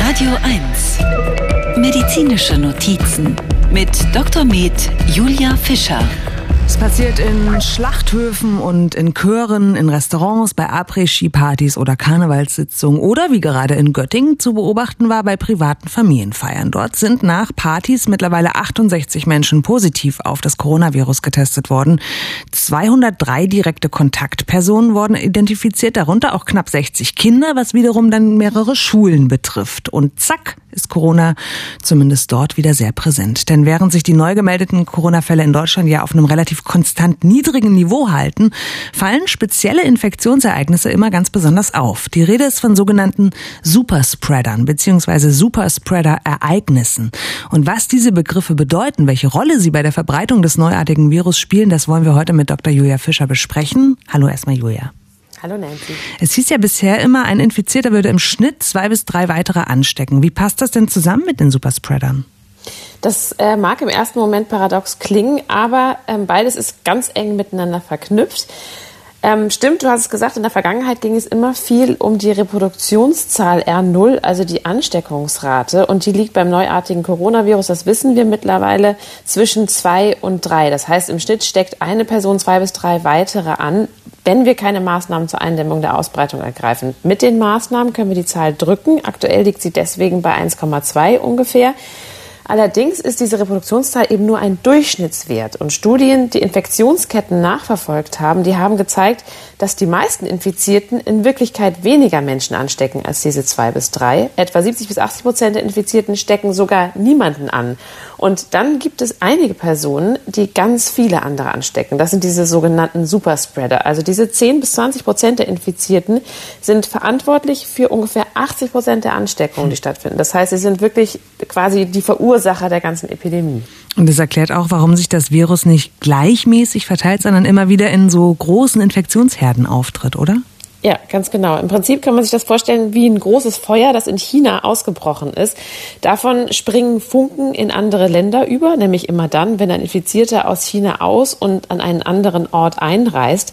Radio 1. Medizinische Notizen mit Dr. Med Julia Fischer. Es passiert in Schlachthöfen und in Chören, in Restaurants, bei Après-Ski-Partys oder Karnevalssitzungen oder, wie gerade in Göttingen zu beobachten war, bei privaten Familienfeiern. Dort sind nach Partys mittlerweile 68 Menschen positiv auf das Coronavirus getestet worden. 203 direkte Kontaktpersonen wurden identifiziert, darunter auch knapp 60 Kinder, was wiederum dann mehrere Schulen betrifft. Und zack, ist Corona zumindest dort wieder sehr präsent. Denn während sich die neu gemeldeten Corona-Fälle in Deutschland ja auf einem relativ konstant niedrigen Niveau halten, fallen spezielle Infektionsereignisse immer ganz besonders auf. Die Rede ist von sogenannten Superspreadern bzw. Superspreader-Ereignissen. Und was diese Begriffe bedeuten, welche Rolle sie bei der Verbreitung des neuartigen Virus spielen, das wollen wir heute mit Dr. Julia Fischer besprechen. Hallo erstmal, Julia. Hallo Nancy. Es hieß ja bisher immer, ein Infizierter würde im Schnitt 2 bis 3 weitere anstecken. Wie passt das denn zusammen mit den Superspreadern? Das mag im ersten Moment paradox klingen, aber beides ist ganz eng miteinander verknüpft. Stimmt, du hast es gesagt, in der Vergangenheit ging es immer viel um die Reproduktionszahl R0, also die Ansteckungsrate. Und die liegt beim neuartigen Coronavirus, das wissen wir mittlerweile, zwischen 2 und 3. Das heißt, im Schnitt steckt eine Person 2 bis 3 weitere an, wenn wir keine Maßnahmen zur Eindämmung der Ausbreitung ergreifen. Mit den Maßnahmen können wir die Zahl drücken. Aktuell liegt sie deswegen bei 1,2 ungefähr. Allerdings ist diese Reproduktionszahl eben nur ein Durchschnittswert. Und Studien, die Infektionsketten nachverfolgt haben, die haben gezeigt, dass die meisten Infizierten in Wirklichkeit weniger Menschen anstecken als diese 2 bis 3. Etwa 70-80% der Infizierten stecken sogar niemanden an. Und dann gibt es einige Personen, die ganz viele andere anstecken. Das sind diese sogenannten Superspreader. Also diese 10-20% der Infizierten sind verantwortlich für ungefähr 80% der Ansteckungen, die stattfinden. Das heißt, sie sind wirklich quasi die Verursacher der ganzen Epidemie. Und das erklärt auch, warum sich das Virus nicht gleichmäßig verteilt, sondern immer wieder in so großen Infektionsherden auftritt, oder? Ja, ganz genau. Im Prinzip kann man sich das vorstellen wie ein großes Feuer, das in China ausgebrochen ist. Davon springen Funken in andere Länder über, nämlich immer dann, wenn ein Infizierter aus China aus und an einen anderen Ort einreist.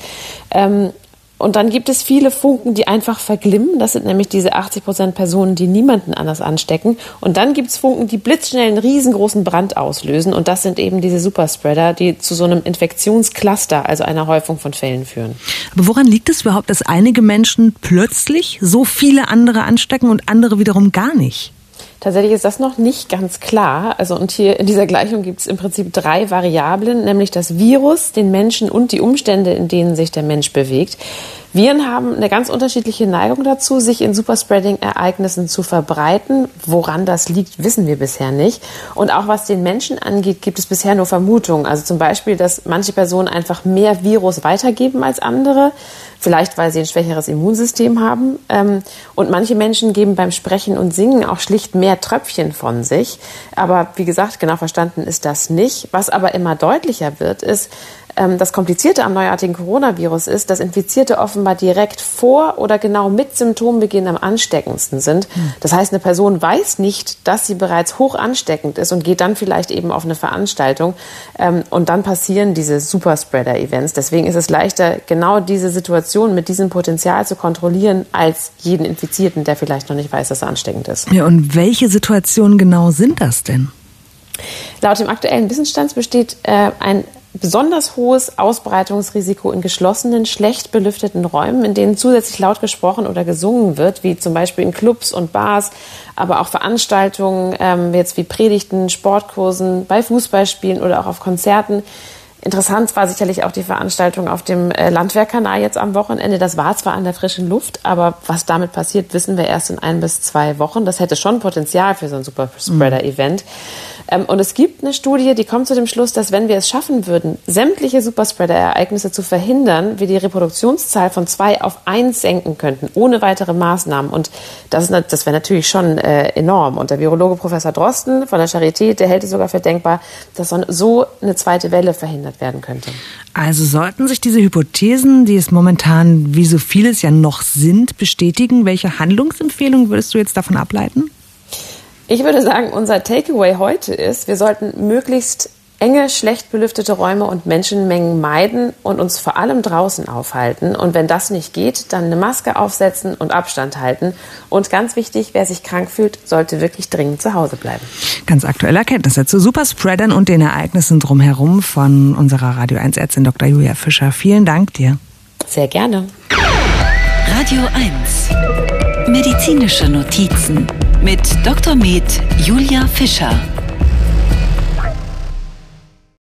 Und dann gibt es viele Funken, die einfach verglimmen. Das sind nämlich diese 80% Personen, die niemanden anders anstecken. Und dann gibt es Funken, die blitzschnell einen riesengroßen Brand auslösen. Und das sind eben diese Superspreader, die zu so einem Infektionscluster, also einer Häufung von Fällen führen. Aber woran liegt es überhaupt, dass einige Menschen plötzlich so viele andere anstecken und andere wiederum gar nicht? Tatsächlich ist das noch nicht ganz klar. Also und hier in dieser Gleichung gibt es im Prinzip 3 Variablen, nämlich das Virus, den Menschen und die Umstände, in denen sich der Mensch bewegt. Viren haben eine ganz unterschiedliche Neigung dazu, sich in Superspreading-Ereignissen zu verbreiten. Woran das liegt, wissen wir bisher nicht. Und auch was den Menschen angeht, gibt es bisher nur Vermutungen. Also zum Beispiel, dass manche Personen einfach mehr Virus weitergeben als andere. Vielleicht, weil sie ein schwächeres Immunsystem haben. Und manche Menschen geben beim Sprechen und Singen auch schlicht mehr Tröpfchen von sich. Aber wie gesagt, genau verstanden ist das nicht. Was aber immer deutlicher wird, ist, das Komplizierte am neuartigen Coronavirus ist, dass Infizierte offenbar direkt vor oder genau mit Symptombeginn am ansteckendsten sind. Das heißt, eine Person weiß nicht, dass sie bereits hoch ansteckend ist und geht dann vielleicht eben auf eine Veranstaltung. Und dann passieren diese Superspreader-Events. Deswegen ist es leichter, genau diese Situation mit diesem Potenzial zu kontrollieren, als jeden Infizierten, der vielleicht noch nicht weiß, dass er ansteckend ist. Ja, und welche Situationen genau sind das denn? Laut dem aktuellen Wissensstand besteht ein besonders hohes Ausbreitungsrisiko in geschlossenen, schlecht belüfteten Räumen, in denen zusätzlich laut gesprochen oder gesungen wird, wie zum Beispiel in Clubs und Bars, aber auch Veranstaltungen, jetzt wie Predigten, Sportkursen, bei Fußballspielen oder auch auf Konzerten. Interessant war sicherlich auch die Veranstaltung auf dem Landwehrkanal jetzt am Wochenende. Das war zwar an der frischen Luft, aber was damit passiert, wissen wir erst in 1 bis 2 Wochen. Das hätte schon Potenzial für so ein Superspreader-Event. Und es gibt eine Studie, die kommt zu dem Schluss, dass wenn wir es schaffen würden, sämtliche Superspreader-Ereignisse zu verhindern, wir die Reproduktionszahl von 2 auf 1 senken könnten, ohne weitere Maßnahmen. Und das wäre natürlich schon enorm. Und der Virologe Professor Drosten von der Charité, der hält es sogar für denkbar, dass so eine zweite Welle verhindert werden könnte. Also sollten sich diese Hypothesen, die es momentan wie so vieles ja noch sind, bestätigen, welche Handlungsempfehlung würdest du jetzt davon ableiten? Ich würde sagen, unser Takeaway heute ist, wir sollten möglichst enge, schlecht belüftete Räume und Menschenmengen meiden und uns vor allem draußen aufhalten. Und wenn das nicht geht, dann eine Maske aufsetzen und Abstand halten. Und ganz wichtig, wer sich krank fühlt, sollte wirklich dringend zu Hause bleiben. Ganz aktuelle Erkenntnisse zu Superspreadern und den Ereignissen drumherum von unserer Radio 1 Ärztin Dr. Julia Fischer. Vielen Dank dir. Sehr gerne. Radio 1. Medizinische Notizen mit Dr. Med Julia Fischer.